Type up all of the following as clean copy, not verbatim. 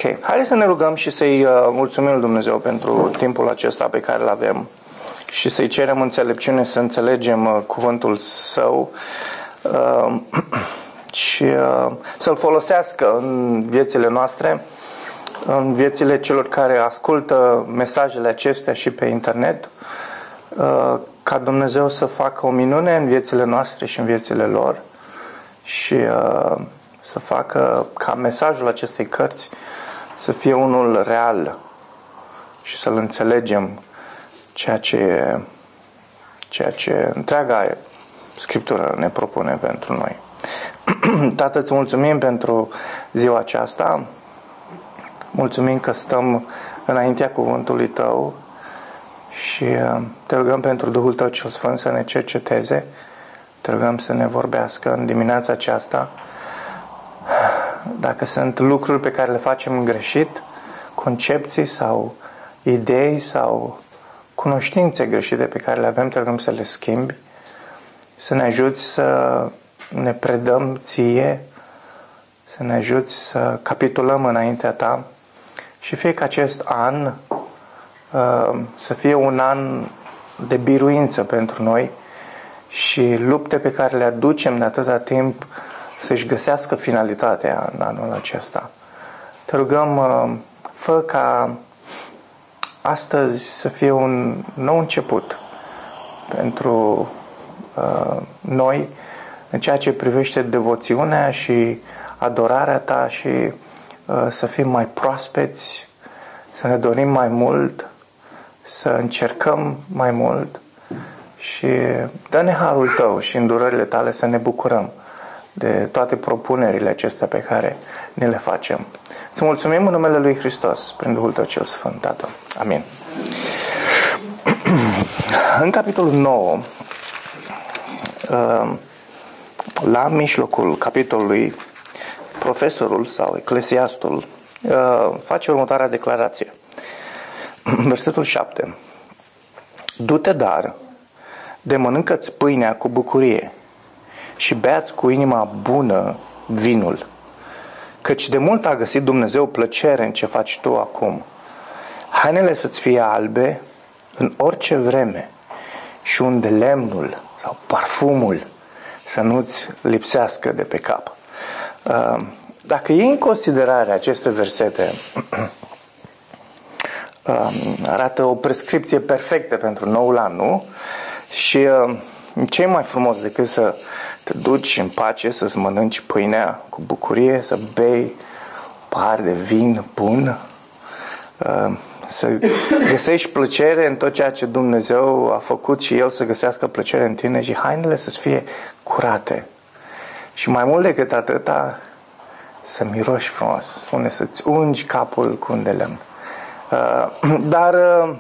Haideți să ne rugăm și să-i mulțumim lui Dumnezeu pentru timpul acesta pe care îl avem și să-i cerem înțelepciune să înțelegem cuvântul Său și să-l folosească în viețile noastre, în viețile celor care ascultă mesajele acestea și pe internet, ca Dumnezeu să facă o minune în viețile noastre și în viețile lor și să facă ca mesajul acestei cărți să fie unul real și să-l înțelegem, ceea ce întreaga Scriptură ne propune pentru noi. Tată, îți mulțumim pentru ziua aceasta, mulțumim că stăm înaintea cuvântului Tău și te rugăm pentru Duhul Tău cel Sfânt să ne cerceteze, te rugăm să ne vorbească în dimineața aceasta. Dacă sunt lucruri pe care le facem greșit, concepții sau idei sau cunoștințe greșite pe care le avem, te rugăm să le schimbi, să ne ajuți să ne predăm Ție, să ne ajuți să capitulăm înaintea Ta și fie că acest an să fie un an de biruință pentru noi și lupte pe care le aducem de atâta timp să-și găsească finalitatea în anul acesta. Te rugăm, fă ca astăzi să fie un nou început pentru noi în ceea ce privește devoțiunea și adorarea Ta și să fim mai proaspeți, să ne dorim mai mult, să încercăm mai mult și dă-ne harul Tău și îndurările Tale să ne bucurăm de toate propunerile acestea pe care ne le facem. Îți mulțumim în numele Lui Hristos, prin Duhul Tău cel Sfânt, Tată. Amin. În capitolul 9, la mijlocul capitolului, profesorul sau eclesiastul face următoarea declarație. Versetul 7. Du-te dar, de mănâncă-ți pâinea cu bucurie și bea-ți cu inima bună vinul, căci de mult a găsit Dumnezeu plăcere în ce faci tu acum. Hainele să-ți fie albe în orice vreme și unde lemnul sau parfumul să nu-ți lipsească de pe cap. Dacă iei în considerare aceste versete, arată o prescripție perfectă pentru noul an, nu? Și ce e mai frumos decât să te duci în pace, să-ți mănânci pâinea cu bucurie, să bei pahar de vin bun, să găsești plăcere în tot ceea ce Dumnezeu a făcut și El să găsească plăcere în tine și hainele să-ți fie curate. Și mai mult decât atâta, să miroși frumos, spune să-ți ungi capul cu un de lemn. Dar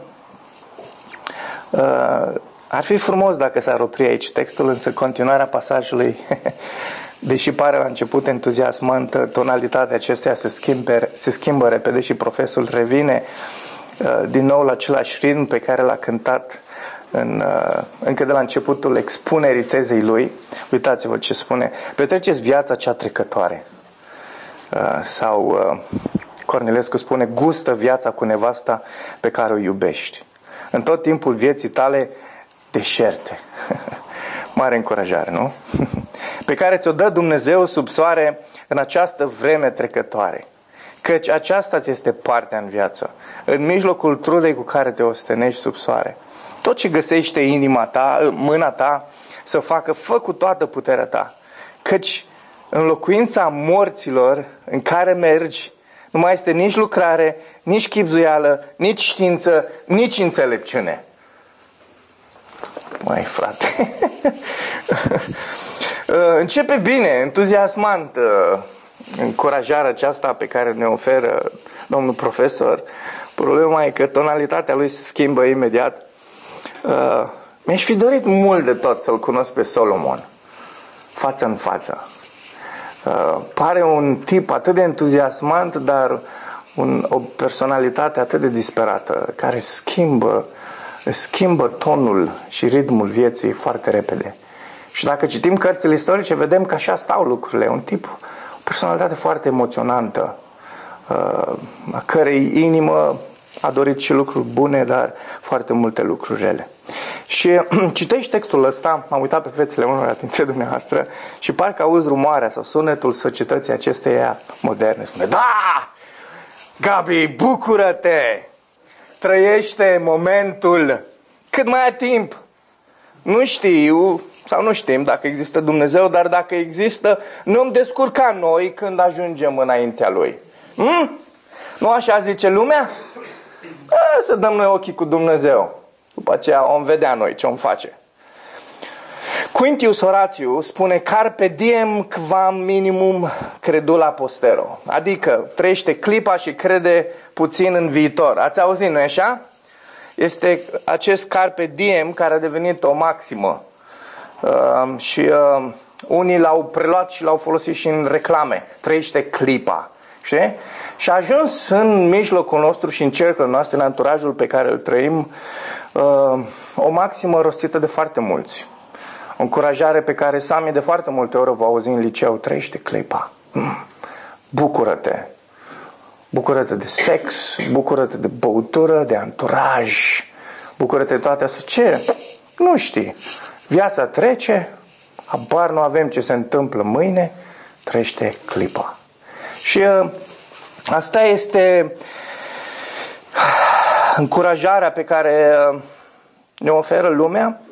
ar fi frumos dacă s-ar opri aici textul, însă continuarea pasajului, deși pare la început entuziasmantă, tonalitatea acesteia se schimbă repede și profesorul revine din nou la același ritm pe care l-a cântat încă de la începutul expunerii tezei lui. Uitați-vă ce spune: petreceți viața cea trecătoare. Sau Cornilescu spune: gustă viața cu nevasta pe care o iubești. În tot timpul vieții tale deșerte. Mare încurajare, nu? Pe care ți-o dă Dumnezeu sub soare în această vreme trecătoare. Căci aceasta ți este partea în viață, în mijlocul trudei cu care te ostenești sub soare. Tot ce găsește inima ta, mâna ta să facă, fă cu toată puterea ta. Căci în locuința morților în care mergi nu mai este nici lucrare, nici chibzuială, nici știință, nici înțelepciune. Măi, frate, începe bine, entuziasmant încurajarea aceasta pe care ne oferă domnul profesor. Problema e că tonalitatea lui se schimbă imediat. Mi-aș fi dorit mult de tot să-l cunosc pe Solomon, față în față. Pare un tip atât de entuziasmant, dar o personalitate atât de disperată, care schimbă tonul și ritmul vieții foarte repede. Și dacă citim cărțile istorice, vedem că așa stau lucrurile. Un tip, o personalitate foarte emoționantă, a cărei inimă a dorit și lucruri bune, dar foarte multe lucruri rele. Și citești textul ăsta, m-am uitat pe fețele unora dintre dumneavoastră și parcă auzi rumoarea sau sunetul societății acesteia moderne. Spune, da! Gabi, bucură-te! Trăiește momentul cât mai ai timp. Nu știu sau nu știm dacă există Dumnezeu, dar dacă există, nu îmi descurca noi când ajungem înaintea Lui. Nu așa zice lumea? Să dăm noi ochii cu Dumnezeu. După aceea vom vedea noi ce vom face. Quintius Horatius spune carpe diem quam minimum credula postero. Adică trăiește clipa și crede puțin în viitor. Ați auzit, nu-i așa? Este acest carpe diem care a devenit o maximă. Unii l-au preluat și l-au folosit și în reclame. Trăiește clipa. Știi? Și a ajuns în mijlocul nostru și în cercul nostru, în anturajul pe care îl trăim, o maximă rostită de foarte mulți. O încurajare pe care Sami de foarte multe ori o va auzi în liceu. Trăiește clipa. Bucură-te. Bucură-te de sex, bucură-te de băutură, de anturaj, bucură-te de toate astea. Ce? Nu știi. Viața trece, habar nu avem ce se întâmplă mâine, trăiește clipa. Și asta este încurajarea pe care ne oferă lumea.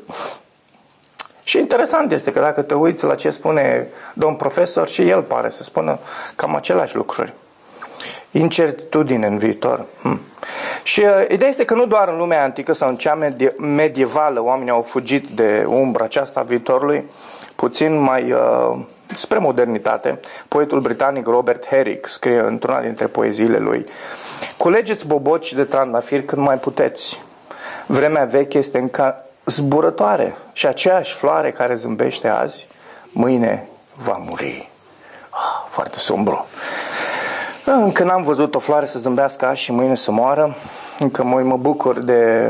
Și interesant este că dacă te uiți la ce spune domn profesor, și el pare să spună cam aceleași lucruri. Incertitudine în viitor. Și ideea este că nu doar în lumea antică sau în cea medievală oamenii au fugit de umbra aceasta a viitorului, puțin mai spre modernitate. Poetul britanic Robert Herrick scrie într-una dintre poeziile lui: culegeți boboci de trandafiri când mai puteți. Vremea veche este încă zburătoare și aceeași floare care zâmbește azi, mâine va muri. Foarte sombru. Încă n-am văzut o floare să zâmbească azi și mâine să moară. Încă mă bucur de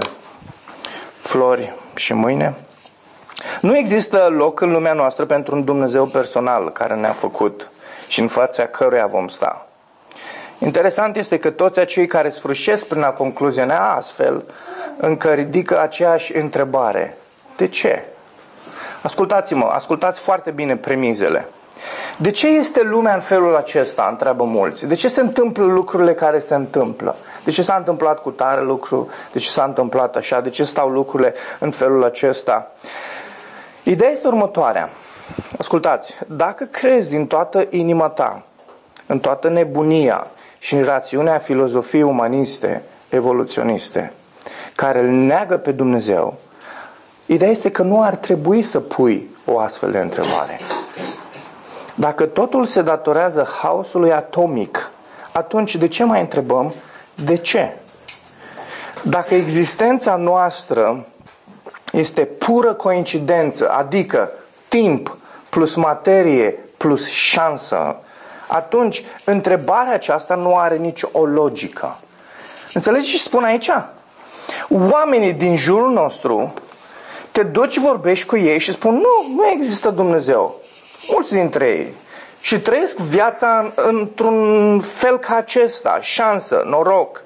flori și mâine. Nu există loc în lumea noastră pentru un Dumnezeu personal care ne-a făcut și în fața căruia vom sta. Interesant este că toți acei care sfârșesc prin a concluziona astfel încă ridică aceeași întrebare. De ce? Ascultați-mă, ascultați foarte bine premizele. De ce este lumea în felul acesta? Întreabă mulți. De ce se întâmplă lucrurile care se întâmplă? De ce s-a întâmplat cu tare lucru? De ce s-a întâmplat așa? De ce stau lucrurile în felul acesta? Ideea este următoarea. Ascultați, dacă crezi din toată inima ta, în toată nebunia și în rațiunea filozofiei umaniste, evoluționiste, care îl neagă pe Dumnezeu, ideea este că nu ar trebui să pui o astfel de întrebare. Dacă totul se datorează haosului atomic, atunci de ce mai întrebăm de ce? Dacă existența noastră este pură coincidență, adică timp plus materie plus șansă, atunci întrebarea aceasta nu are nicio logică. Înțelegeți ce spun aici? Oamenii din jurul nostru, te duci, vorbești cu ei și spun nu există Dumnezeu. Mulți dintre ei. Și trăiesc viața într-un fel ca acesta, șansă, noroc.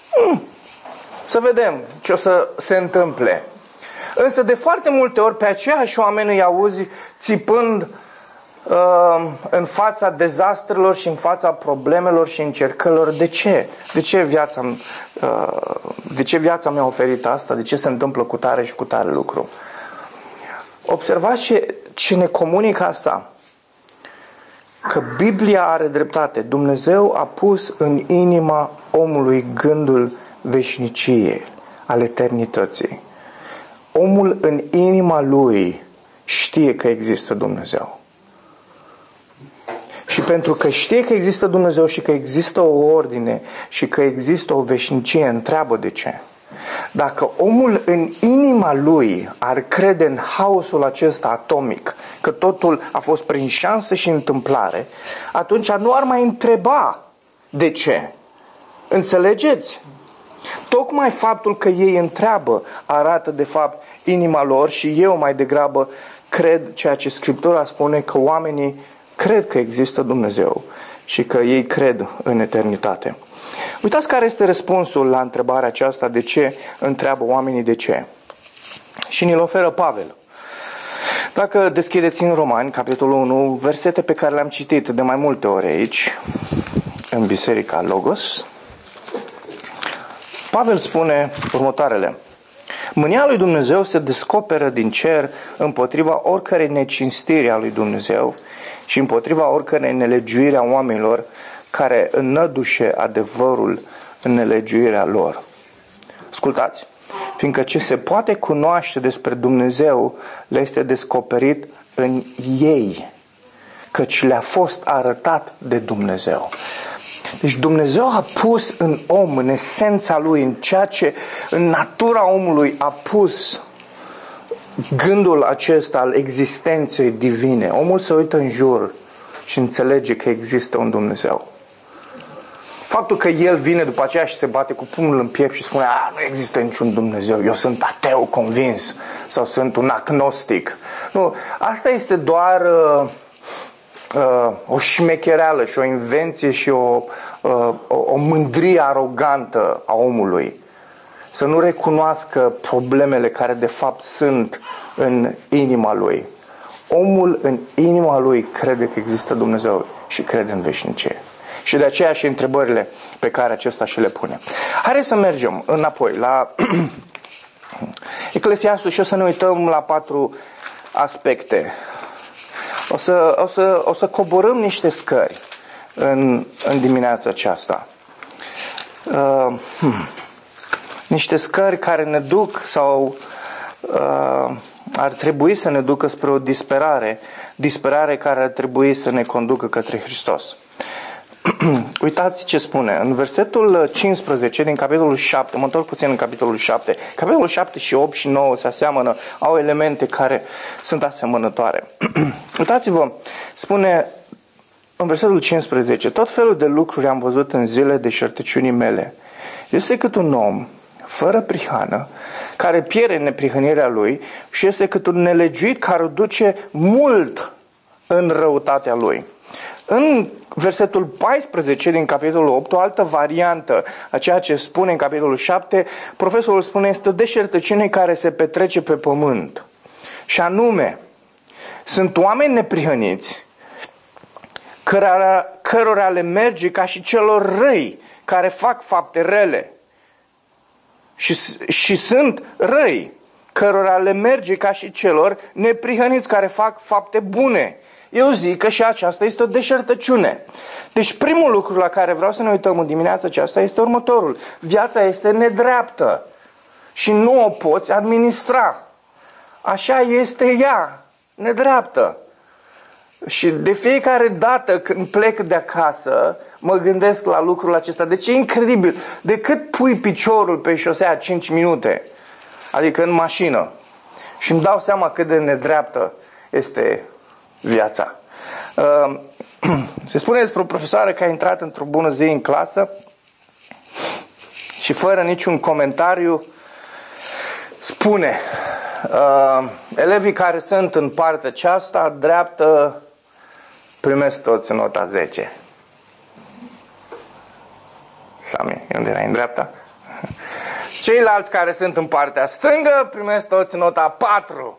Să vedem ce o să se întâmple. Însă de foarte multe ori pe aceiași oameni îi auzi țipând în fața dezastrelor și în fața problemelor și încercărilor. De ce? De ce viața mi-a oferit asta? De ce se întâmplă cu tare și cu tare lucru? Observați ce ne comunică asta. Că Biblia are dreptate. Dumnezeu a pus în inima omului gândul veșniciei, al eternității. Omul în inima lui știe că există Dumnezeu. Și pentru că știe că există Dumnezeu și că există o ordine și că există o veșnicie, întreabă de ce. Dacă omul în inima lui ar crede în haosul acesta atomic, că totul a fost prin șansă și întâmplare, atunci nu ar mai întreba de ce. Înțelegeți? Tocmai faptul că ei întreabă arată de fapt inima lor și eu mai degrabă cred ceea ce Scriptura spune, că oamenii cred că există Dumnezeu și că ei cred în eternitate. Uitați care este răspunsul la întrebarea aceasta, de ce întreabă oamenii de ce. Și ni-l oferă Pavel. Dacă deschideți în Romani, capitolul 1, versete pe care le-am citit de mai multe ori aici, în Biserica Logos, Pavel spune următoarele. Mânia lui Dumnezeu se descoperă din cer împotriva oricărei necinstiri a lui Dumnezeu și împotriva oricărei nelegiuiri a oamenilor care înnădușe adevărul în nelegiuirea lor. Ascultați, fiindcă ce se poate cunoaște despre Dumnezeu le este descoperit în ei, căci le-a fost arătat de Dumnezeu. Deci Dumnezeu a pus în om, în esența lui, în ceea ce în natura omului a pus gândul acesta al existenței divine. Omul se uită în jur și înțelege că există un Dumnezeu. Faptul că el vine după aceea și se bate cu pumnul în piept și spune nu există niciun Dumnezeu, eu sunt ateu convins sau sunt un agnostic. Nu, asta este doar o șmechereală și o invenție și o mândrie arogantă a omului. Să nu recunoască problemele care de fapt sunt în inima lui. Omul în inima lui crede că există Dumnezeu și crede în veșnicie. Și de aceea și întrebările pe care acesta și le pune. Haideți să mergem înapoi la Eclesiastul și o să ne uităm la 4 aspecte. O să coborâm niște scări în dimineața aceasta. Niște scări care ne duc sau ar trebui să ne ducă spre o disperare care ar trebui să ne conducă către Hristos. Uitați ce spune. În versetul 15 din capitolul 7, mă întorc puțin în capitolul 7, capitolul 7 și 8 și 9 se aseamănă, au elemente care sunt asemănătoare. Uitați-vă, spune în versetul 15, tot felul de lucruri am văzut în zile deșertăciunii mele. Este cât un om fără prihană, care pierde neprihănirea lui și este cât un nelegiuit care o duce mult în răutatea lui. În versetul 14 din capitolul 8, o altă variantă a ceea ce spune în capitolul 7, profesorul spune, este o deșertăciune care se petrece pe pământ. Și anume, sunt oameni neprihăniți, cărora le merge ca și celor răi care fac fapte rele. Și sunt răi, cărora le merge ca și celor neprihăniți care fac fapte bune. Eu zic că și aceasta este o deșertăciune. Deci primul lucru la care vreau să ne uităm în dimineața aceasta este următorul. Viața este nedreaptă și nu o poți administra. Așa este ea, nedreaptă. Și de fiecare dată când plec de acasă, mă gândesc la lucrul acesta. Deci e incredibil. De cât pui piciorul pe șosea 5 minute, adică în mașină, și îmi dau seama cât de nedreaptă este viața. Se spune despre o profesoară că a intrat într-o bună zi în clasă și fără niciun comentariu spune elevii care sunt în partea aceasta dreaptă primesc toți nota 10. Sami, unde erai în dreapta? Ceilalți care sunt în partea stângă primesc toți nota 4.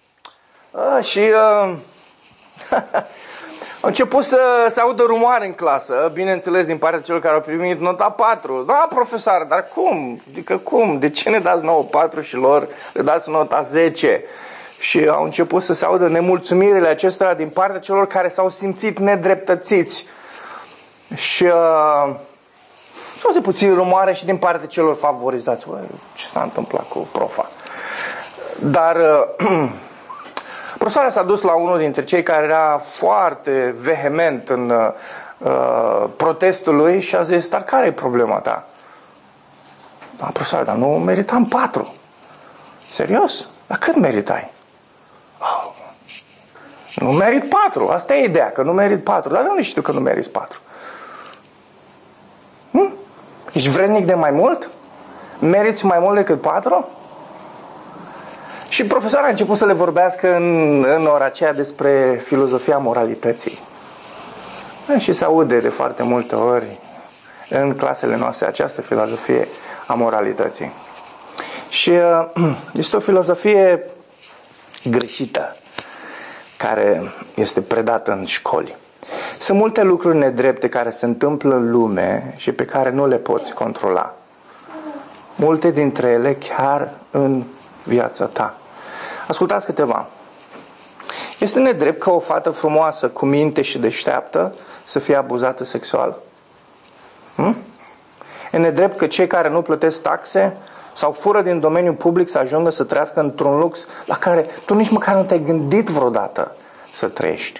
Au început să se audă rumoare în clasă, bineînțeles din partea celor care au primit nota 4. Da, profesor, dar cum? Adică cum? De ce ne dați nouă 4 și lor le dați nota 10? Și au început să se audă nemulțumirile acestora din partea celor care s-au simțit nedreptățiți. Și s-au zis puțin rumoare și din partea celor favorizați. Ce s-a întâmplat cu profa? Dar profesoara s-a dus la unul dintre cei care era foarte vehement în protestul lui și a zis, dar care e problema ta? Da, profesoară, dar nu meritam 4. Serios? Dar cât meritai? Nu merit 4. Asta e ideea, că nu merit 4. Dar de unde știu că nu meriți 4? Ești vrednic de mai mult? Meriți mai mult decât 4? Și profesoara a început să le vorbească în ora aceea despre filozofia moralității. Și se aude de foarte multe ori în clasele noastre această filozofie a moralității. Și este o filozofie greșită care este predată în școli. Sunt multe lucruri nedrepte care se întâmplă în lume și pe care nu le poți controla. Multe dintre ele chiar în viața ta. Ascultați câteva. Este nedrept ca o fată frumoasă, cu minte și deșteaptă să fie abuzată sexual? E nedrept că cei care nu plătesc taxe sau fură din domeniul public să ajungă să trăiască într-un lux la care tu nici măcar nu te-ai gândit vreodată să trăiești?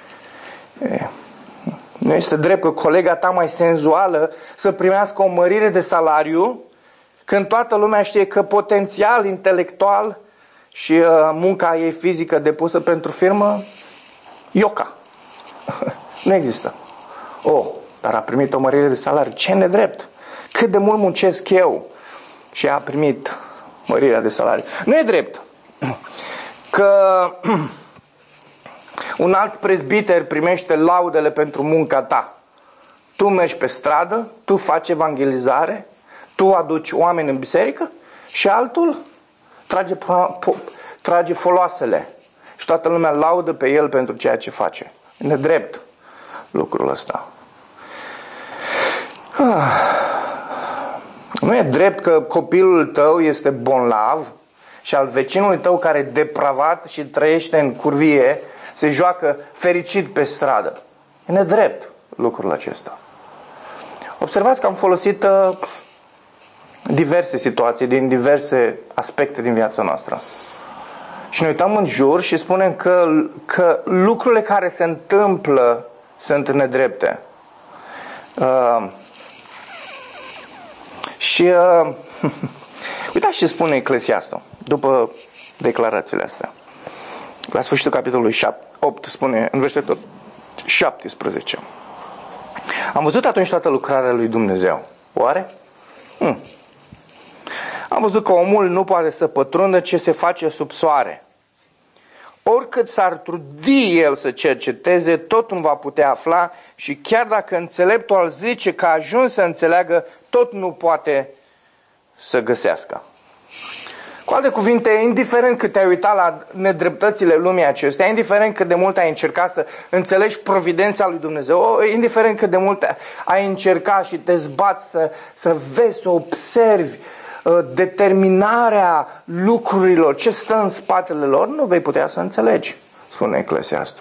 Nu este drept că colega ta mai senzuală să primească o mărire de salariu când toată lumea știe că potențial intelectual și munca ei fizică depusă pentru firmă, ioca. Nu există. Dar a primit o mărire de salariu. Ce nedrept? Cât de mult muncesc eu și a primit mărirea de salariu. Nu e drept că un alt prezbiter primește laudele pentru munca ta. Tu mergi pe stradă, tu faci evangelizare, tu aduci oameni în biserică și altul trage foloasele și toată lumea laudă pe el pentru ceea ce face. E nedrept lucrul ăsta. Nu e drept că copilul tău este bonlav și al vecinului tău care e depravat și trăiește în curvie se joacă fericit pe stradă. E nedrept lucrul acesta. Observați că am folosit diverse situații din diverse aspecte din viața noastră. Și ne uităm în jur și spunem că lucrurile care se întâmplă sunt nedrepte. Uitați ce spune Eclesiastul după declarațiile astea. La sfârșitul capitolului 8 spune în versetul 17. Am văzut atunci toată lucrarea lui Dumnezeu. Oare? Am văzut că omul nu poate să pătrundă ce se face sub soare. Oricât s-ar trudi el să cerceteze, tot nu va putea afla și chiar dacă înțeleptul îl zice că a ajuns să înțeleagă, tot nu poate să găsească. Cu alte cuvinte, indiferent cât te-ai uitat la nedreptățile lumii acestea, indiferent cât de mult ai încercat să înțelegi providența lui Dumnezeu, indiferent cât de mult ai încercat și te zbați să vezi, să observi determinarea lucrurilor, ce stă în spatele lor, nu vei putea să înțelegi, spune Eclesiastul.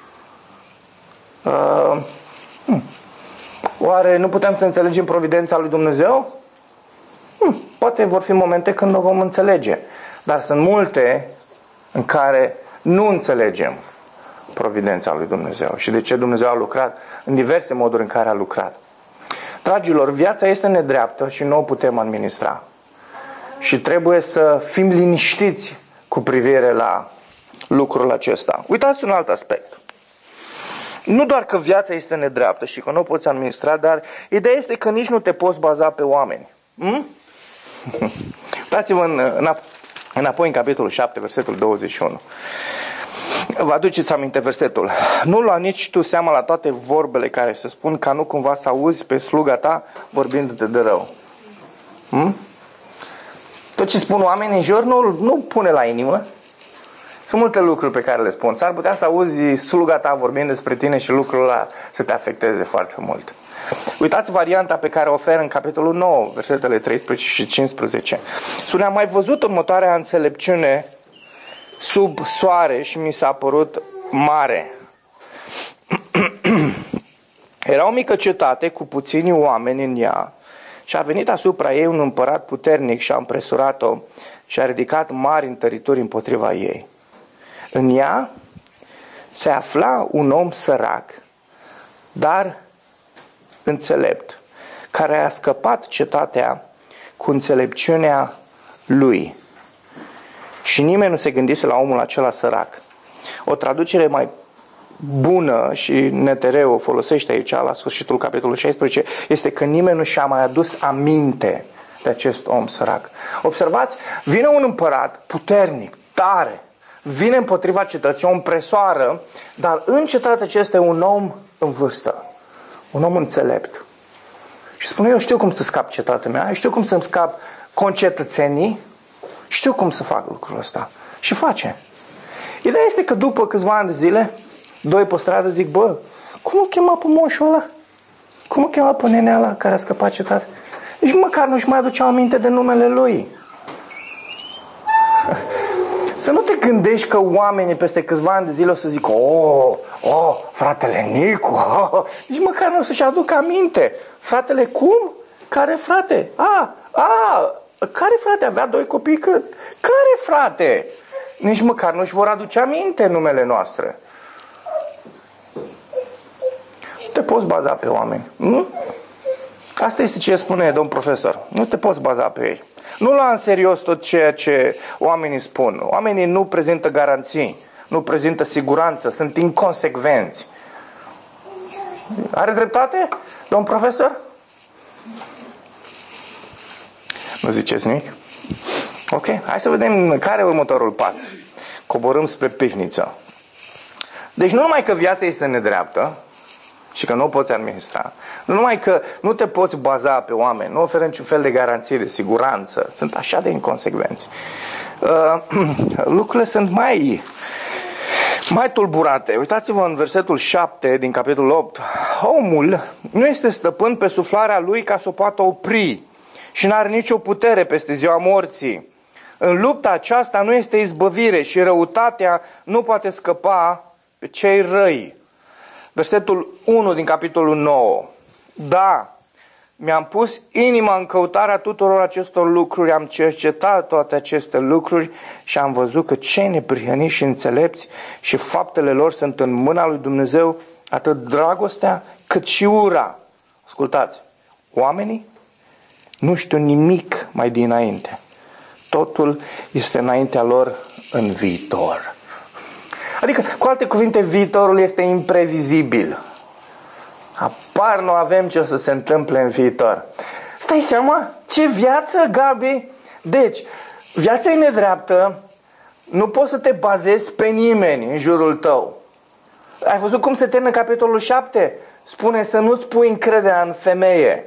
Oare nu putem să înțelegem providența lui Dumnezeu? Poate vor fi momente când o vom înțelege, dar sunt multe în care nu înțelegem providența lui Dumnezeu și de ce Dumnezeu a lucrat în diverse moduri în care a lucrat. Dragilor, viața este nedreaptă și nu o putem administra. Și trebuie să fim liniștiți cu privire la lucrul acesta. Uitați un alt aspect. Nu doar că viața este nedreaptă și că nu o poți administra, dar ideea este că nici nu te poți baza pe oameni. Uitați-vă înapoi în capitolul 7, versetul 21. Vă aduceți aminte versetul. Nu lua nici tu seama la toate vorbele care se spun, ca nu cumva să auzi pe sluga ta vorbindu-te de rău. Tot ce spun oamenii în jur nu pune la inimă. Sunt multe lucruri pe care le spun. S-ar putea să auzi sluga ta vorbind despre tine și lucrul ăla să te afecteze foarte mult. Uitați varianta pe care o oferă în capitolul 9, versetele 13 și 15. Spune, am mai văzut următoarea înțelepciune sub soare și mi s-a părut mare. Era o mică cetate cu puțini oameni în ea și a venit asupra ei un împărat puternic și a împresurat-o și a ridicat mari întărituri împotriva ei. În ea se afla un om sărac, dar înțelept, care a scăpat cetatea cu înțelepciunea lui. Și nimeni nu se gândise la omul acela sărac. O traducere mai bună și NTR o folosește aici la sfârșitul capitolului 16 este că nimeni nu și-a mai adus aminte de acest om sărac. Observați, vine un împărat puternic, tare, vine împotriva cetății, o împresoară, dar în cetatea acesta e un om în vârstă. un om înțelept, și spune, eu știu cum să scap cetatea mea, știu cum să-mi scap concetățenii, știu cum să fac lucrul ăsta. Și face. Ideea este că după câțiva ani de zile, doi pe stradă zic, bă, cum o chema pe moșul ăla? Cum o chema pe nenea ăla care a scăpat cetatea? Nici măcar nu-și mai aduceau aminte de numele lui. Să nu te gândești că oamenii peste câțiva ani de zile o să zică, fratele Nicu, nici măcar nu o să-și aducă aminte. Fratele cum? Care frate? Care frate? Avea doi copii? Care frate? Nici măcar nu-și vor aduce aminte numele noastre. Te poți baza pe oameni. Nu? Asta este ce spune domn profesor. Nu te poți baza pe ei. Nu lua în serios tot ceea ce oamenii spun. Oamenii nu prezintă garanții, nu prezintă siguranță, sunt inconsecvenți. Are dreptate, domn profesor? Nu ziceți nimic? Ok, hai să vedem care e următorul pas. Coborâm spre pivniță. Deci nu numai că viața este nedreaptă și că nu o poți administra, nu numai că nu te poți baza pe oameni, nu oferă niciun fel de garanție de siguranță, sunt așa de inconsecvenți. Lucrurile sunt mai tulburate. Uitați-vă în versetul 7 din capitolul 8. Omul nu este stăpân pe suflarea lui ca să o poată opri și n-are nicio putere peste ziua morții. În lupta aceasta nu este izbăvire și răutatea nu poate scăpa pe cei răi. Versetul 1 din capitolul 9. Da, mi-am pus inima în căutarea tuturor acestor lucruri, am cercetat toate aceste lucruri și am văzut că cei neprihăniți și înțelepți și faptele lor sunt în mâna lui Dumnezeu, atât dragostea cât și ura. Ascultați, oamenii nu știu nimic mai dinainte. Totul este înaintea lor în viitor. Adică, cu alte cuvinte, viitorul este imprevizibil. Apar nu avem ce o să se întâmple în viitor. Stai seama? Ce viață, Gabi? Deci, viața e nedreaptă, nu poți să te bazezi pe nimeni în jurul tău. Ai văzut cum se termină capitolul 7? Spune să nu-ți pui încrederea în femeie.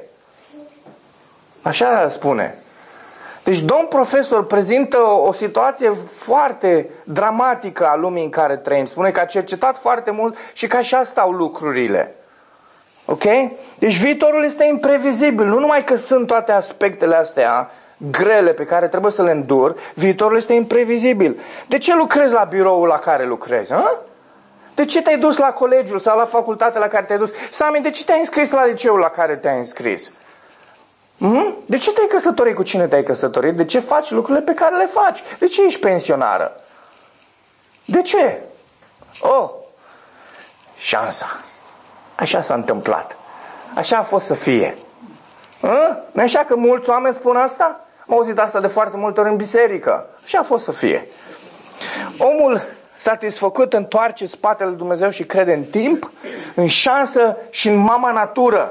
Așa spune. Deci domn profesor prezintă o situație foarte dramatică a lumii în care trăim. Spune că a cercetat foarte mult și că așa stau lucrurile. Ok? Deci viitorul este imprevizibil. Nu numai că sunt toate aspectele astea grele pe care trebuie să le îndur, viitorul este imprevizibil. De ce lucrezi la biroul la care lucrezi? De ce te-ai dus la colegiul sau la facultatea la care te-ai dus? Sami, de ce te-ai înscris la liceul la care te-ai înscris? De ce te-ai căsătorit? Cu cine te-ai căsătorit? De ce faci lucrurile pe care le faci? De ce ești pensionară? De ce? Șansa. Așa s-a întâmplat. Așa a fost să fie. Nu așa că mulți oameni spun asta? Am auzit asta de foarte multe ori în biserică. Așa a fost să fie. Omul satisfăcut întoarce spatele lui Dumnezeu și crede în timp, în șansă și în mama natură.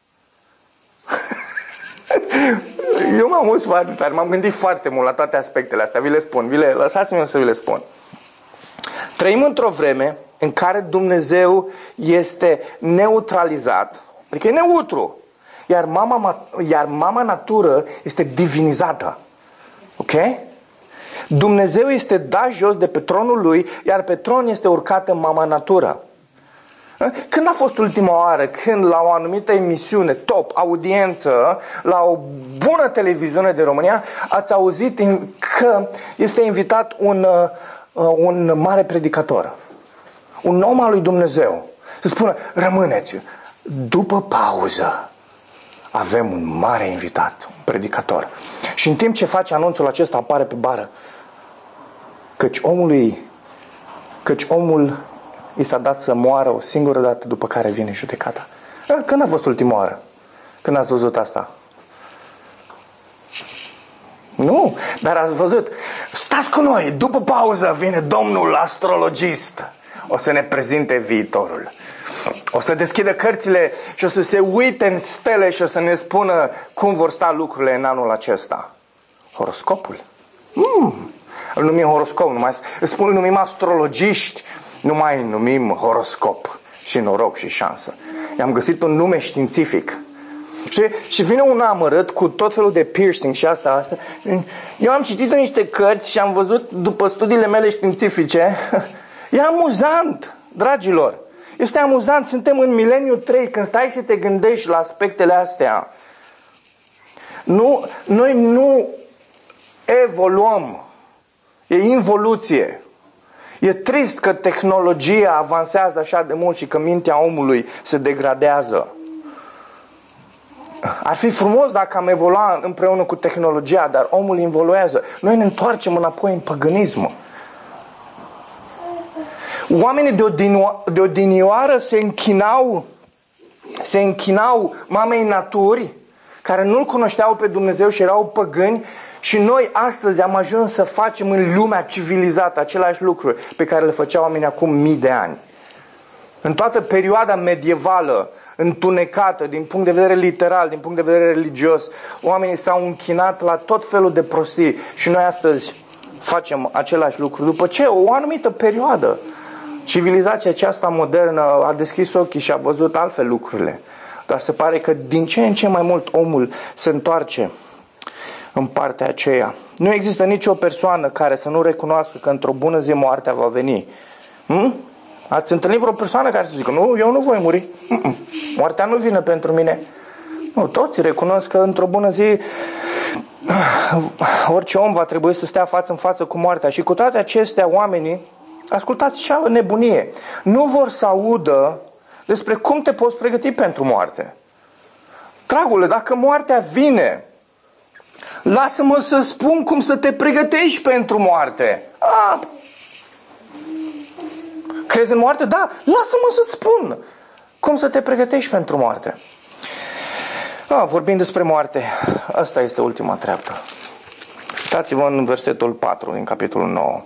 Eu m-am amuzat foarte tare, m-am gândit foarte mult la toate aspectele astea. Vi le spun, lăsați-mi să vi le spun. Trăim într-o vreme în care Dumnezeu este neutralizat, adică e neutru, iar mama natură este divinizată. Ok? Dumnezeu este dat jos de pe tronul lui, iar pe tron este urcată mama natură. Când a fost ultima oară când la o anumită emisiune, top, audiență, la o bună televiziune de România, ați auzit că este invitat un mare predicator, un om al lui Dumnezeu, să spună, rămâneți, după pauză avem un mare invitat, un predicator. Și în timp ce face anunțul acesta apare pe bară, căci omul i s-a dat să moară o singură dată, după care vine judecata. Când a fost ultima oară? Când ați văzut asta? Nu, dar ați văzut. Stați cu noi, după pauză vine domnul astrologist. O să ne prezinte viitorul. O să deschidă cărțile și o să se uite în stele și o să ne spună cum vor sta lucrurile în anul acesta. Horoscopul? Îl numim horoscop, îl numim astrologiști, nu mai numim horoscop și noroc și șansă. I-am găsit un nume științific. Și vine un amărât cu tot felul de piercing și asta. Eu am citit în niște cărți și am văzut după studiile mele științifice. E amuzant, dragilor. Este amuzant, suntem în mileniul 3, când stai să te gândești la aspectele astea. Noi nu evoluăm. E involuție. E trist că tehnologia avansează așa de mult și că mintea omului se degradează. Ar fi frumos dacă am evolua împreună cu tehnologia, dar omul involuează. Noi ne întoarcem înapoi în păgânism. Oamenii de odinioară se închinau mamei naturi, care nu-L cunoșteau pe Dumnezeu și erau păgâni, și noi astăzi am ajuns să facem în lumea civilizată același lucruri pe care le făceau oamenii acum mii de ani. În toată perioada medievală, întunecată din punct de vedere literal, din punct de vedere religios, oamenii s-au închinat la tot felul de prostii și noi astăzi facem același lucru. După ce o anumită perioadă, civilizația aceasta modernă a deschis ochii și a văzut altfel lucrurile. Dar se pare că din ce în ce mai mult omul se întoarce în partea aceea. Nu există nicio persoană care să nu recunoască că într-o bună zi moartea va veni. Ați întâlnit vreo persoană care să zică, nu, eu nu voi muri. Moartea nu vine pentru mine. Nu, toți recunosc că într-o bună zi orice om va trebui să stea față în față cu moartea. Și cu toate acestea, oamenii, ascultați ce nebunie, nu vor să audă despre cum te poți pregăti pentru moarte. Dragule, dacă moartea vine, lasă-mă să spun cum să te pregătești pentru moarte. Crezi în moarte? Da, lasă-mă să-ți spun cum să te pregătești pentru moarte. Vorbind despre moarte, asta este ultima treaptă. Uitați-vă în versetul 4 din capitolul 9.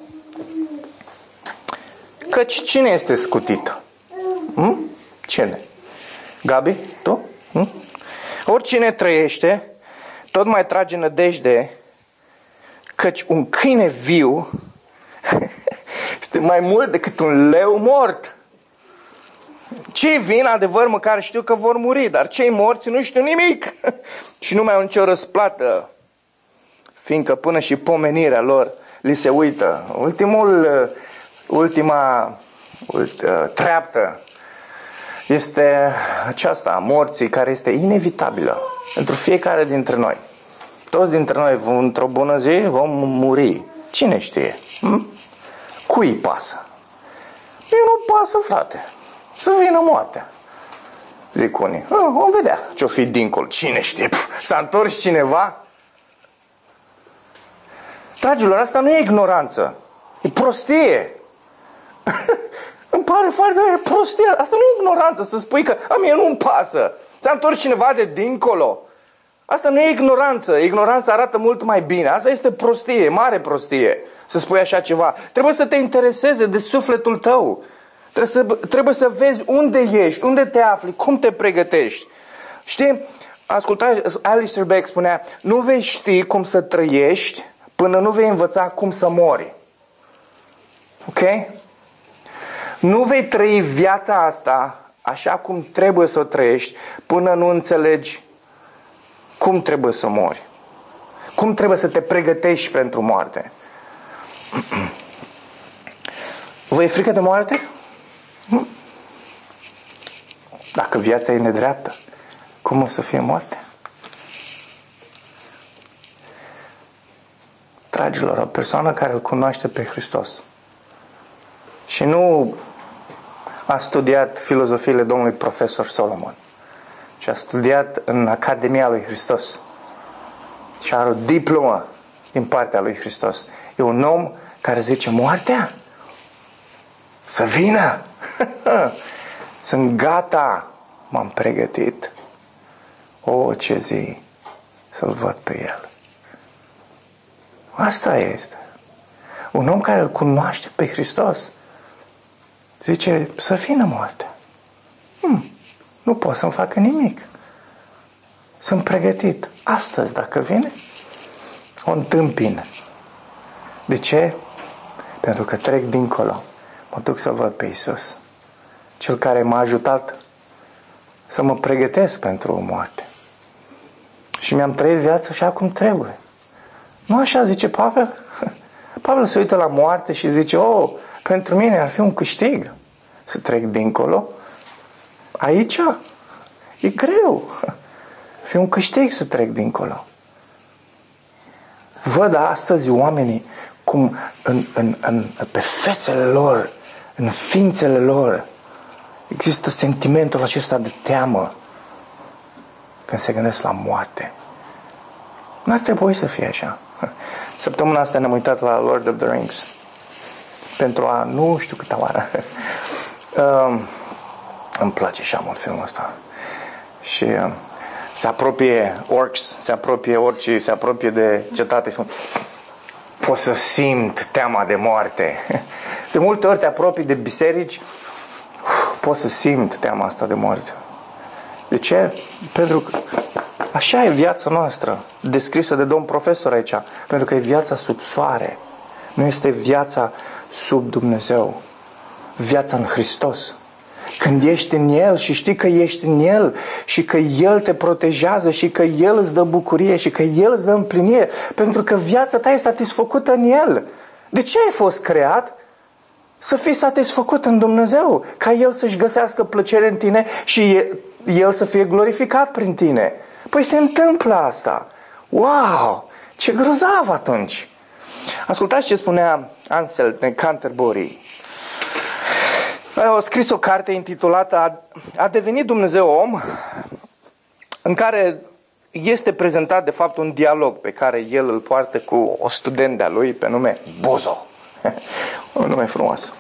Căci cine este scutit? Cine? Gabi? Tu? Oricine trăiește, tot mai trage nădejde, căci un câine viu este mai mult decât un leu mort. Cei vin, adevăr, măcar știu că vor muri, dar cei morți nu știu nimic și nu mai au nicio răsplată, fiindcă până și pomenirea lor li se uită. Ultima treaptă este aceasta a morții, care este inevitabilă pentru fiecare dintre noi. Toți dintre noi într-o bună zi vom muri. Cine știe? Cui îi pasă? Eu nu pasă, frate. Să vină moartea. Zic unii. Vom vedea ce-o fi dincolo. Cine știe? S-a întors cineva? Dragilor, asta nu e ignoranță. E prostie. Îmi pare foarte prostie. Asta nu e ignoranță, să spui că mie nu-mi pasă. S-a întors cineva de dincolo. Asta nu e ignoranță. Ignoranța arată mult mai bine. Asta este prostie, mare prostie, să spui așa ceva. Trebuie să te intereseze de sufletul tău. Trebuie să vezi unde ești, unde te afli, cum te pregătești. Știi, ascultați, Alistair Beck spunea, nu vei ști cum să trăiești până nu vei învăța cum să mori. Ok? Nu vei trăi viața asta așa cum trebuie să o trăiești până nu înțelegi cum trebuie să mori. Cum trebuie să te pregătești pentru moarte. Vă e frică de moarte? Dacă viața e nedreaptă, cum o să fie moarte? Dragilor, o persoană care îl cunoaște pe Hristos și nu a studiat filozofiile domnului profesor Solomon, ci a studiat în Academia lui Hristos și are o diplomă din partea lui Hristos. E un om care zice, moartea să vină. Sunt gata, m-am pregătit. Ce zi să-L văd pe El. Asta este. Un om care îl cunoaște pe Hristos zice, să vină moartea. Nu pot să-mi facă nimic. Sunt pregătit. Astăzi, dacă vine, o întâmpin. De ce? Pentru că trec dincolo. Mă duc să văd pe Iisus. Cel care m-a ajutat să mă pregătesc pentru o moarte. Și mi-am trăit viața așa cum trebuie. Nu așa zice Pavel? Pavel se uită la moarte și zice, pentru mine ar fi un câștig să trec dincolo. Aici e greu. Ar fi un câștig să trec dincolo. Văd astăzi oamenii cum pe fețele lor, în ființele lor, există sentimentul acesta de teamă când se gândesc la moarte. Nu ar trebui să fie așa. Săptămâna asta ne-am uitat la Lord of the Rings. Pentru a nu știu câta oară. Îmi place așa mult filmul ăsta. Și se apropie orcs, se apropie orcii, se apropie de cetate și pot să simt teama de moarte. De multe ori te apropii de biserici, pot să simt teama asta de moarte. De ce? Pentru că așa e viața noastră, descrisă de domn profesor aici, pentru că e viața sub soare. Nu este viața sub Dumnezeu. Viața în Hristos. Când ești în El și știi că ești în El și că El te protejează și că El îți dă bucurie și că El îți dă împlinire, pentru că viața ta e satisfăcută în El. De ce ai fost creat? Să fii satisfăcut în Dumnezeu, ca El să-și găsească plăcere în tine și El să fie glorificat prin tine. Păi se întâmplă asta. Wow! Ce grozav atunci! Ascultați ce spunea Ansel de Canterbury. A scris o carte intitulată A devenit Dumnezeu om, în care este prezentat de fapt un dialog pe care el îl poartă cu o studentă de-a lui pe nume Bozo. Un nume frumos.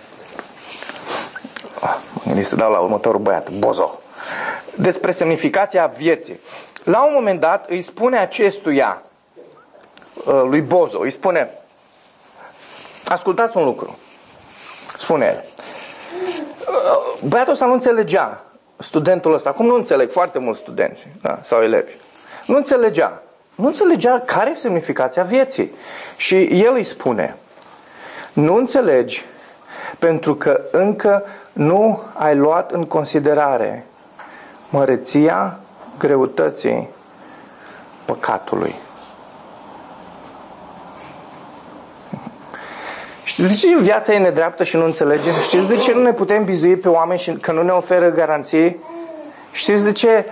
Mă gândesc să dau la următorul băiat, Bozo. Despre semnificația vieții. La un moment dat îi spune acestuia, lui Bozo, îi spune, ascultați un lucru. Spune el. Băiatul ăsta nu înțelegea, studentul ăsta, cum nu înțeleg foarte mulți studenți, da, sau elevi. Nu înțelegea care e semnificația vieții. Și el îi spune, nu înțelegi pentru că încă nu ai luat în considerare măreția greutății păcatului. Știți de ce viața e nedreaptă și nu înțelegem? Știți de ce nu ne putem bizui pe oameni și că nu ne oferă garanții? Știți de ce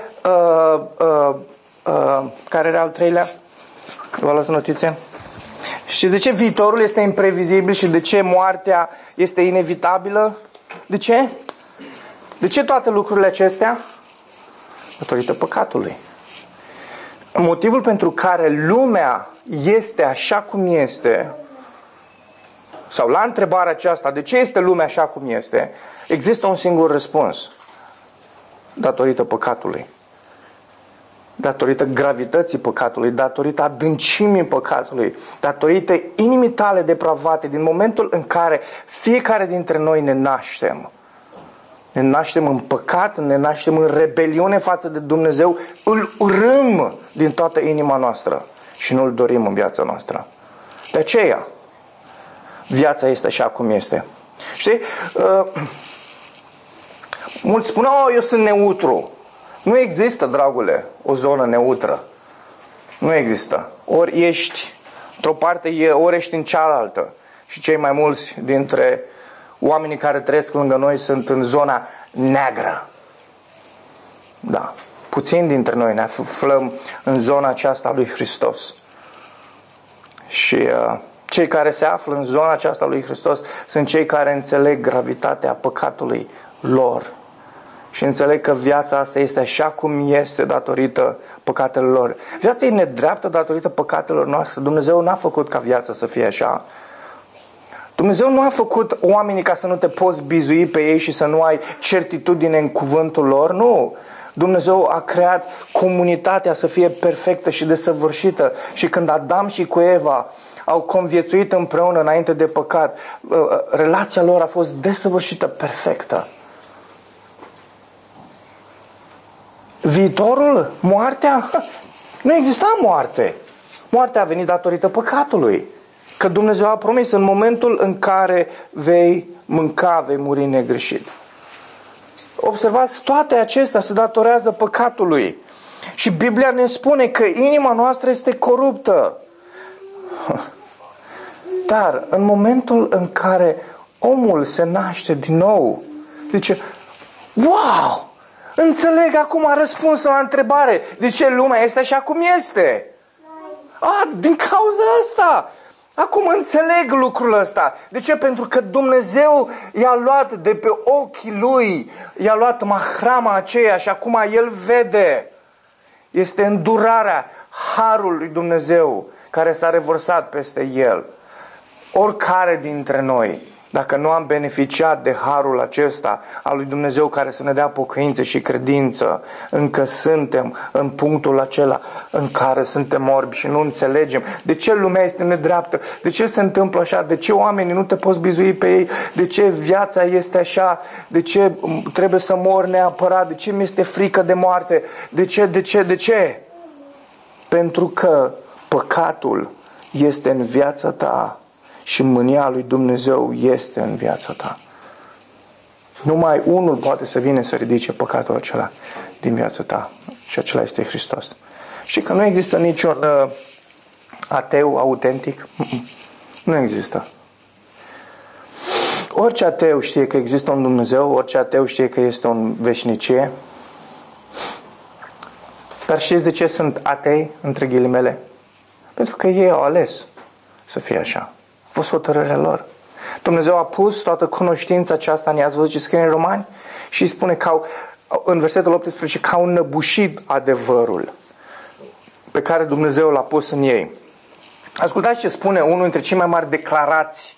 care era al treilea? Vă las notițe. Știți de ce viitorul este imprevizibil și de ce moartea este inevitabilă? De ce? De ce toate lucrurile acestea? Datorită păcatului. Motivul pentru care lumea este așa cum este, sau la întrebarea aceasta, de ce este lumea așa cum este, există un singur răspuns. Datorită păcatului. Datorită gravității păcatului, datorită adâncimii păcatului, datorită inimii tale depravate, din momentul în care fiecare dintre noi ne naștem. Ne naștem în păcat, ne naștem în rebeliune față de Dumnezeu, îl urâm din toată inima noastră și nu îl dorim în viața noastră. De aceea, viața este așa cum este. Știi? Mulți spun, eu sunt neutru. Nu există, dragule, o zonă neutră. Nu există. Ori ești într-o parte, ori ești în cealaltă. Și cei mai mulți dintre oamenii care trăiesc lângă noi sunt în zona neagră. Da. Puțini dintre noi ne aflăm în zona aceasta lui Hristos. Și cei care se află în zona aceasta lui Hristos sunt cei care înțeleg gravitatea păcatului lor. Și înțeleg că viața asta este așa cum este datorită păcatelor lor. Viața e nedreaptă datorită păcatelor noastre. Dumnezeu n-a făcut ca viața să fie așa. Dumnezeu nu a făcut oamenii ca să nu te poți bizui pe ei și să nu ai certitudine în cuvântul lor. Nu. Dumnezeu a creat comunitatea să fie perfectă și desăvârșită. Și când Adam și cu Eva au conviețuit împreună înainte de păcat, relația lor a fost desăvârșită, perfectă. Viitorul, moartea, nu exista moarte. Moartea a venit datorită păcatului. Că Dumnezeu a promis în momentul în care vei mânca, vei muri negreșit. observați, toate acestea se datorează păcatului. Și Biblia ne spune că inima noastră este coruptă. Dar în momentul în care omul se naște din nou, zice, wow, înțeleg acum răspunsul la întrebare. De ce lumea este așa cum este? Din cauza asta. Acum înțeleg lucrul ăsta. De ce? Pentru că Dumnezeu i-a luat de pe ochii lui, i-a luat mahrama aceea și acum el vede. Este îndurarea, harul lui Dumnezeu care s-a revărsat peste el. Oricare dintre noi, dacă nu am beneficiat de harul acesta al lui Dumnezeu care să ne dea pocăință și credință, încă suntem în punctul acela în care suntem orbi și nu înțelegem de ce lumea este nedreaptă, de ce se întâmplă așa, de ce oamenii nu te poți bizui pe ei, de ce viața este așa, de ce trebuie să mor neapărat, de ce mi este frică de moarte, de ce? Pentru că păcatul este în viața ta și mânia lui Dumnezeu este în viața ta. Numai unul poate să vină să ridice păcatul acela din viața ta. Și acela este Hristos. Și că nu există niciun ateu autentic. Nu există. Orice ateu știe că există un Dumnezeu, orice ateu știe că este o veșnicie. Dar știți de ce sunt atei, între ghilimele? Pentru că ei au ales să fie așa. A fost hotărârea lor. Dumnezeu a pus toată cunoștința aceasta, ne-ați văzut ce scrie în Romani? Și spune că în versetul 18 că au înnăbușit adevărul pe care Dumnezeu l-a pus în ei. Ascultați ce spune unul dintre cei mai mari declarați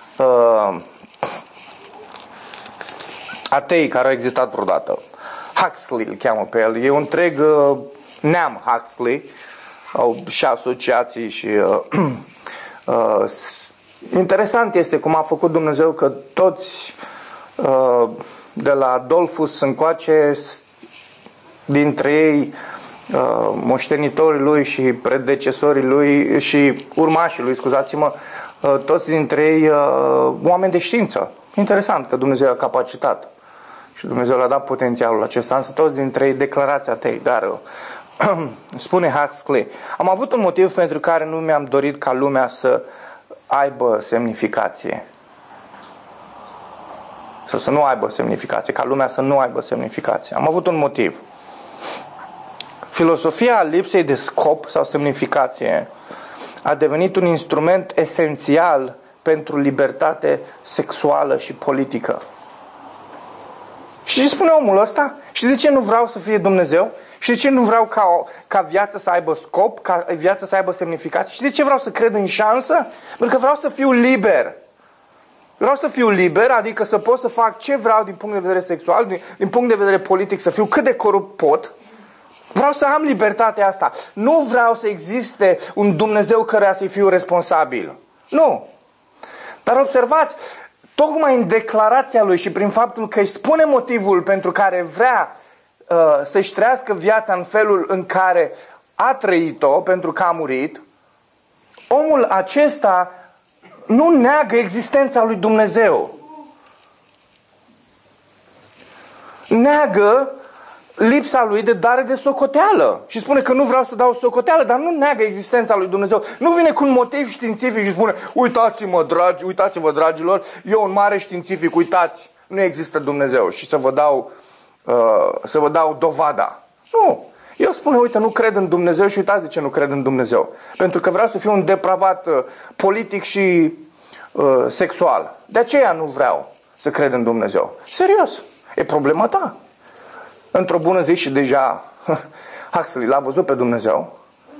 atei care au existat vreodată. Huxley îl cheamă pe el. E un întreg neam Huxley. Au și asociații și... interesant este cum a făcut Dumnezeu că toți de la Adolfus încoace dintre ei moștenitorii lui și predecesorii lui și urmașii lui, scuzați-mă, toți dintre ei oameni de știință. Interesant că Dumnezeu a capacitat și Dumnezeu le-a dat potențialul acesta, însă toți dintre ei declarați atei. Dar spune Huxley, am avut un motiv pentru care nu mi-am dorit ca lumea să aibă semnificație. Sau să nu aibă semnificație, ca lumea să nu aibă semnificație. Am avut un motiv. Filosofia lipsei de scop sau semnificație a devenit un instrument esențial pentru libertate sexuală și politică. Și ce spune omul ăsta? Și de ce nu vreau să fie Dumnezeu? Și de ce nu vreau ca viața să aibă scop, ca viața să aibă semnificație? Și de ce vreau să cred în șansă? Pentru că vreau să fiu liber. Vreau să fiu liber, adică să pot să fac ce vreau din punct de vedere sexual, din punct de vedere politic, să fiu cât de corupt pot. Vreau să am libertatea asta. Nu vreau să existe un Dumnezeu căruia să-i fiu responsabil. Nu. Dar observați, tocmai în declarația lui și prin faptul că îi spune motivul pentru care vrea să-și trăiască viața în felul în care a trăit-o, pentru că a murit, omul acesta nu neagă existența lui Dumnezeu. Neagă lipsa lui de dare de socoteală. Și spune că nu vreau să dau socoteală, dar nu neagă existența lui Dumnezeu. Nu vine cu un motiv științific și spune, uitați-vă, dragilor, eu un mare științific, uitați, nu există Dumnezeu și să vă dau dovada. Nu. El spune, uite, nu cred în Dumnezeu și uitați de ce nu cred în Dumnezeu. Pentru că vreau să fiu un depravat politic și sexual. De aceea nu vreau să cred în Dumnezeu. Serios. E problema ta. Într-o bună zi și deja Huxley l-a văzut pe Dumnezeu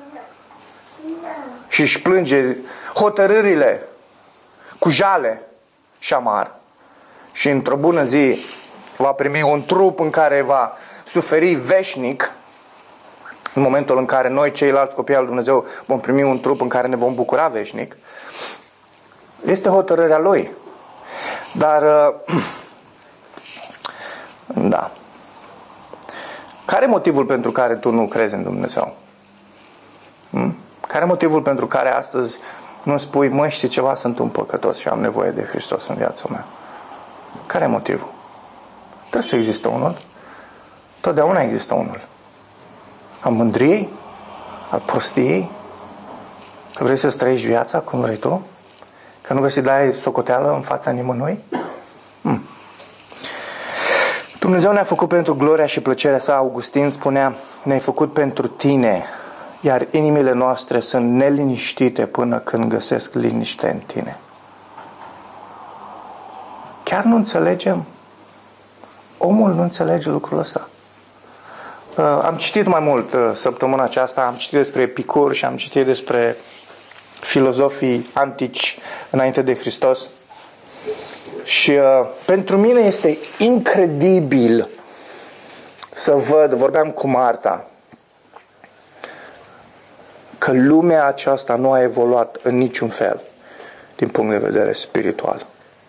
și își plânge hotărârile cu jale și amar. Și într-o bună zi va primi un trup în care va suferi veșnic, în momentul în care noi, ceilalți copii al lui Dumnezeu, vom primi un trup în care ne vom bucura veșnic. Este hotărârea lui. Dar da. Care e motivul pentru care tu nu crezi în Dumnezeu? Care e motivul pentru care astăzi nu spui, măi, știi ceva, sunt un păcătos și am nevoie de Hristos în viața mea? Care e motivul? Trebuie să existe unul. Totdeauna există unul. Al mândriei, al prostiei, că vrei să-ți trăiești viața cum vrei tu, că nu vrei să-i dai socoteală în fața nimănui. Dumnezeu ne-a făcut pentru gloria și plăcerea sa. Augustin spunea, ne-ai făcut pentru tine, iar inimile noastre sunt neliniștite până când găsesc liniște în tine. Chiar nu înțelegem? Omul nu înțelege lucrul ăsta. Am citit mai mult săptămâna aceasta, am citit despre Epicur și am citit despre filozofii antici înainte de Hristos. Și pentru mine este incredibil să văd, vorbeam cu Marta, că lumea aceasta nu a evoluat în niciun fel din punct de vedere spiritual.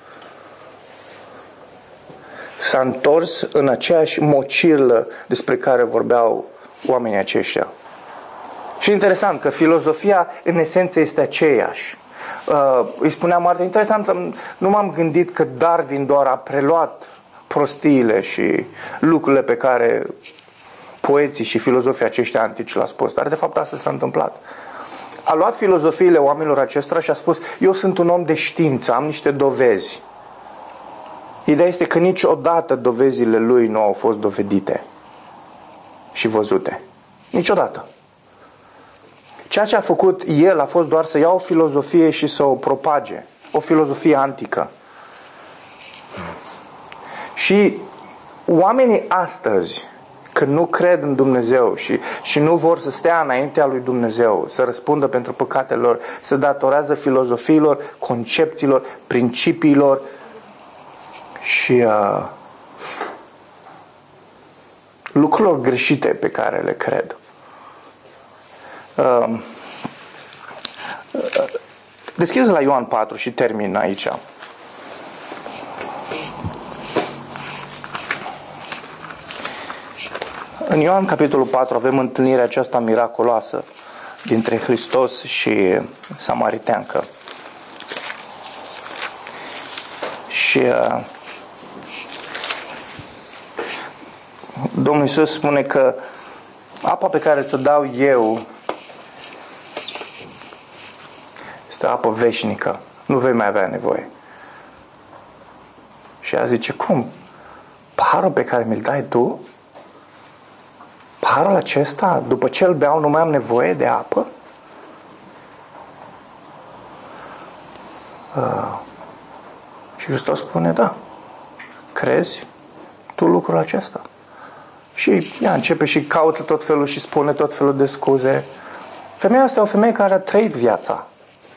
S-a întors în aceeași mocirlă despre care vorbeau oamenii aceștia. Și interesant că filozofia în esență este aceeași. Îi spunea Marta, interesant, nu m-am gândit că Darwin doar a preluat prostiile și lucrurile pe care poeții și filozofii aceștia antici le-au spus. Dar de fapt asta s-a întâmplat. A luat filozofiile oamenilor acestora și a spus, eu sunt un om de știință, am niște dovezi. Ideea este că niciodată dovezile lui nu au fost dovedite și văzute. Niciodată. Ceea ce a făcut el a fost doar să ia o filozofie și să o propage. O filozofie antică. Și oamenii astăzi, când nu cred în Dumnezeu și nu vor să stea înaintea lui Dumnezeu, să răspundă pentru păcatele lor, se datorează filozofiilor, concepțiilor, principiilor și lucrurilor greșite pe care le cred. Deschideți la Ioan 4 și termin aici. În Ioan capitolul 4 avem întâlnirea aceasta miraculoasă dintre Hristos și samariteancă. Și Domnul Iisus spune că apa pe care ți-o dau eu este apă veșnică. Nu vei mai avea nevoie. Și ea zice, cum? Paharul pe care mi-l dai tu? Paharul acesta, după ce îl beau, nu mai am nevoie de apă? Și Hristos spune, da. Crezi tu lucrul acesta? Și ea începe și caută tot felul și spune tot felul de scuze. Femeia asta e o femeie care a trăit viața.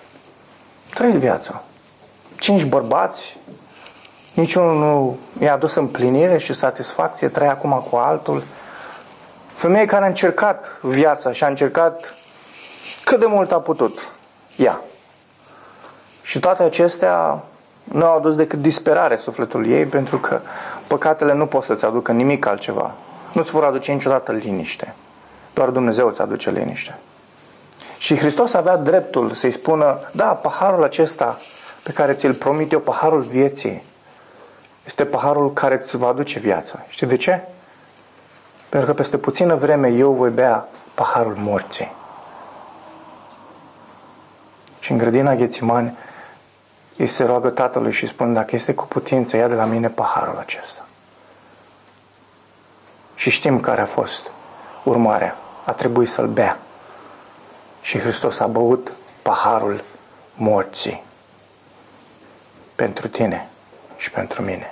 5 bărbați, niciunul nu i-a adus împlinire și satisfacție, trăia acum cu altul. Femeie care a încercat viața și a încercat cât de mult a putut ea. Și toate acestea nu au adus decât disperare sufletul ei, pentru că păcatele nu pot să-ți aducă nimic altceva. Nu-ți vor aduce niciodată liniște. Doar Dumnezeu îți aduce liniște. Și Hristos avea dreptul să-i spună, da, paharul acesta pe care ți-l promit eu, paharul vieții, este paharul care îți va aduce viața. Știi de ce? Pentru că peste puțină vreme eu voi bea paharul morții. Și în grădina Ghețimani îi se roagă tatălui și spune, dacă este cu putință, ia de la mine paharul acesta. Și știm care a fost urmarea. A trebuit să-l bea. Și Hristos a băut paharul morții. Pentru tine și pentru mine.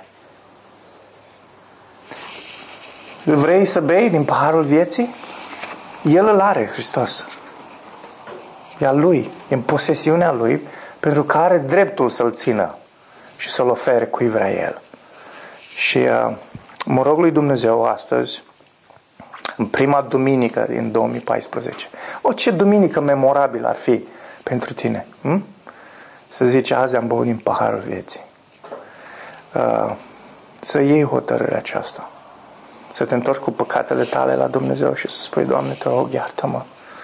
Vrei să bei din paharul vieții? El îl are, Hristos. E al Lui, e în posesiunea Lui, pentru că are dreptul să-l țină și să-l ofere cui vrea El. Și mă rog lui Dumnezeu astăzi, în prima duminică din 2014, ce duminică memorabilă ar fi pentru tine, să zici, azi am băut din paharul vieții. Să iei hotărârea aceasta. Să te întorci cu păcatele tale la Dumnezeu și să spui, Doamne, te rog, iartă-mă.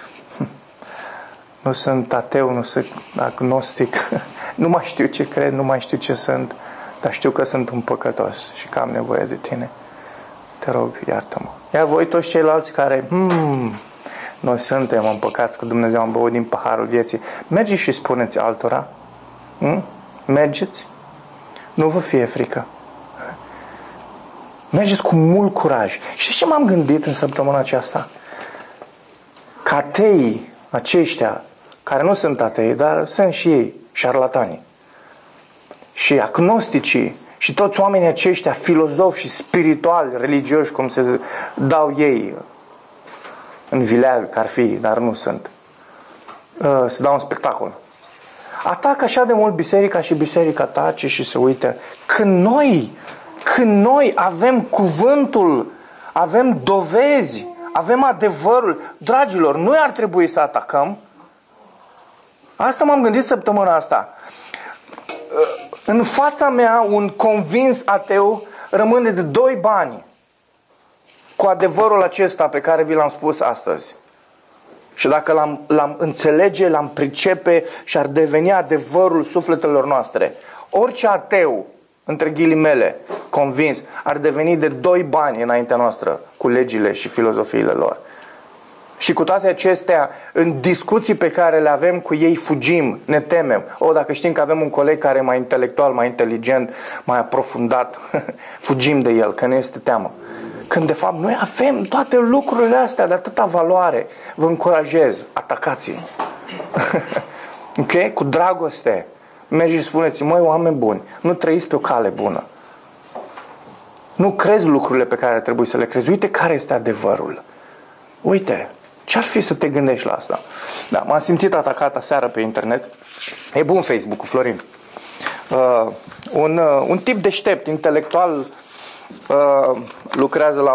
Nu sunt ateu, nu sunt agnostic, nu mai știu ce cred, nu mai știu ce sunt, dar știu că sunt un păcătos și că am nevoie de tine. Te rog, iartă-mă. Iar voi toți ceilalți care, noi suntem împăcați cu Dumnezeu, am băut din paharul vieții, mergeți și spuneți altora. Mergeți. Nu vă fie frică. Mergeți cu mult curaj. Și ce m-am gândit în săptămâna aceasta? Că ateii aceștia, care nu sunt atei, dar sunt și ei șarlatani, și agnosticii, și toți oamenii aceștia filozofi și spirituali, religioși, cum se dau ei în vileag, că ar fi, dar nu sunt, se dau un spectacol. Atacă așa de mult biserica și biserica tace și se uită. Când noi avem cuvântul, avem dovezi, avem adevărul, dragilor, noi ar trebui să atacăm. Asta m-am gândit săptămâna asta. În fața mea, un convins ateu rămâne de 2 bani cu adevărul acesta pe care vi l-am spus astăzi. Și dacă l-am înțelege, l-am pricepe și ar deveni adevărul sufletelor noastre, orice ateu, între ghilimele, convins, ar deveni de 2 bani înaintea noastră cu legile și filozofiile lor. Și cu toate acestea, în discuții pe care le avem cu ei, fugim, ne temem. Dacă știm că avem un coleg care e mai intelectual, mai inteligent, mai aprofundat, fugim de el, că ne este teamă. Când de fapt noi avem toate lucrurile astea de atâta valoare. Vă încurajez, atacați-i. Ok? Cu dragoste. Mergeți și spuneți, măi, oameni buni, nu trăiți pe o cale bună. Nu crezi lucrurile pe care trebuie să le crezi. Uite care este adevărul. Uite, ce-ar fi să te gândești la asta? Da, m-am simțit atacat aseară pe internet. E bun Facebook-ul, Florin. Un tip deștept, intelectual, lucrează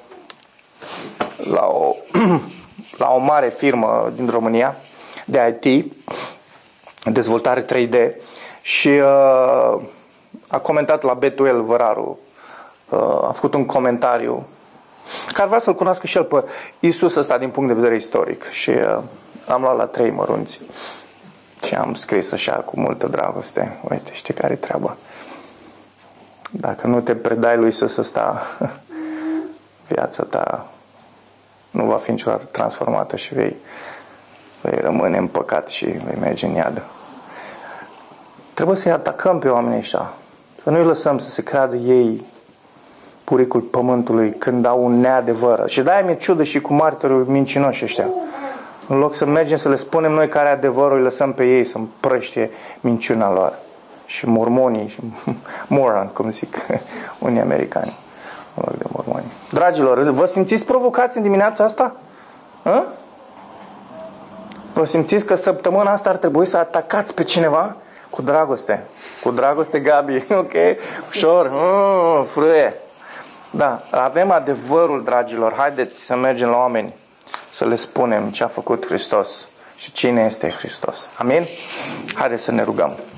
la o mare firmă din România de IT, dezvoltare 3D, și a comentat la Betuel Văraru, a făcut un comentariu care vrea să-l cunoască și el pe Iisus ăsta din punct de vedere istoric, și am luat la 3 mărunți și am scris așa cu multă dragoste: uite, știi care-i treaba? Dacă nu te predai lui Iisus ăsta, viața ta nu va fi niciodată transformată și vei rămâne în păcat și vei merge în iadă. Trebuie să-i atacăm pe oamenii ăștia, să nu-i lăsăm să se creadă ei buricul pământului când au un neadevăr. Și de-aia mi-e ciudă și cu martorii mincinoși ăștia. În loc să mergem să le spunem noi care adevărul, îi lăsăm pe ei să împrăștie minciuna lor. Și mormonii, și moron, cum zic unii americani, în loc de mormoni. Dragilor, vă simțiți provocați în dimineața asta? Vă simțiți că săptămâna asta ar trebui să atacați pe cineva? Cu dragoste. Cu dragoste, Gabi. Ok? Ușor. Frâie. Da, avem adevărul, dragilor. Haideți să mergem la oameni, să le spunem ce a făcut Hristos și cine este Hristos. Amin? Haideți să ne rugăm.